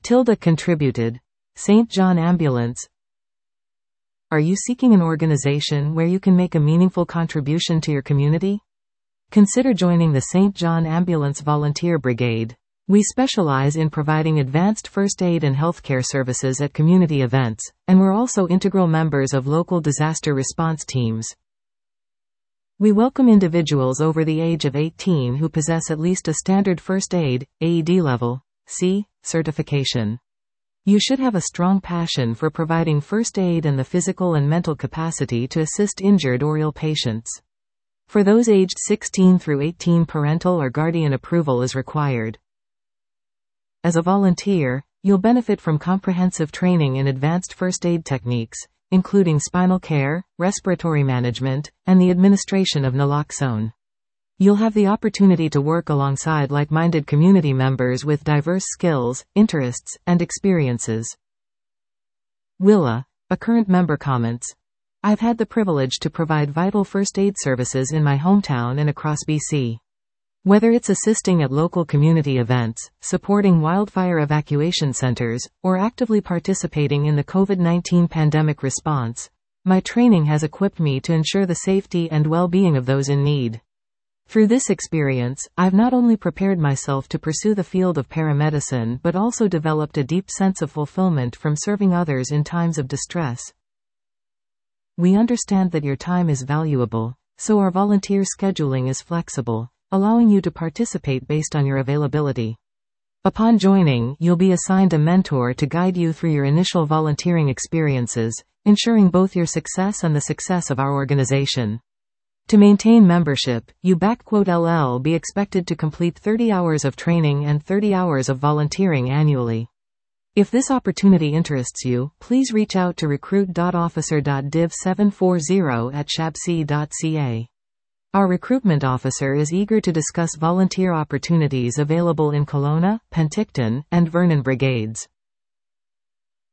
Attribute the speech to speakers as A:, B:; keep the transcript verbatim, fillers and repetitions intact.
A: Tilda contributed. Saint John Ambulance. Are you seeking an organization where you can make a meaningful contribution to your community? Consider joining the Saint John Ambulance Volunteer Brigade. We specialize in providing advanced first aid and healthcare services at community events, and we're also integral members of local disaster response teams. We welcome individuals over the age of eighteen who possess at least a standard first aid, A E D level, C, certification. You should have a strong passion for providing first aid and the physical and mental capacity to assist injured or ill patients. For those aged sixteen through eighteen, parental or guardian approval is required. As a volunteer, you'll benefit from comprehensive training in advanced first aid techniques, including spinal care, respiratory management, and the administration of naloxone. You'll have the opportunity to work alongside like-minded community members with diverse skills, interests, and experiences. Willa, a current member, comments, I've had the privilege to provide vital first aid services in my hometown and across B C. Whether it's assisting at local community events, supporting wildfire evacuation centers, or actively participating in the COVID nineteen pandemic response, my training has equipped me to ensure the safety and well-being of those in need. Through this experience, I've not only prepared myself to pursue the field of paramedicine but also developed a deep sense of fulfillment from serving others in times of distress. We understand that your time is valuable, so our volunteer scheduling is flexible, allowing you to participate based on your availability. Upon joining, you'll be assigned a mentor to guide you through your initial volunteering experiences, ensuring both your success and the success of our organization. To maintain membership, you L be expected to complete thirty hours of training and thirty hours of volunteering annually. If this opportunity interests you, please reach out to recruit dot officer dot div seven forty at shabc dot c a. Our recruitment officer is eager to discuss volunteer opportunities available in Kelowna, Penticton, and Vernon brigades.